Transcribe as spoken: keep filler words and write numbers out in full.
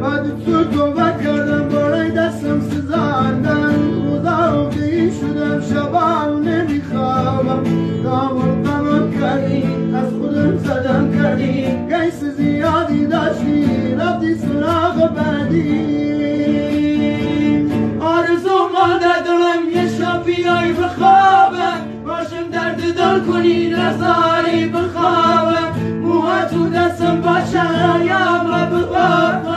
بعد تو توبه کردم بالای دستم سزاندن روزا و بی شدم شبان نمیخوابم دامم قمم کردی از خودم زدم کردی گیس زیادی داشتی رفتی سراغ بعدی آرزو مانده دلم یه شب بیایی بخوابم باشم درد دل کنی نزاری بخوابم موها تو دستم باشه یا ما بخوابم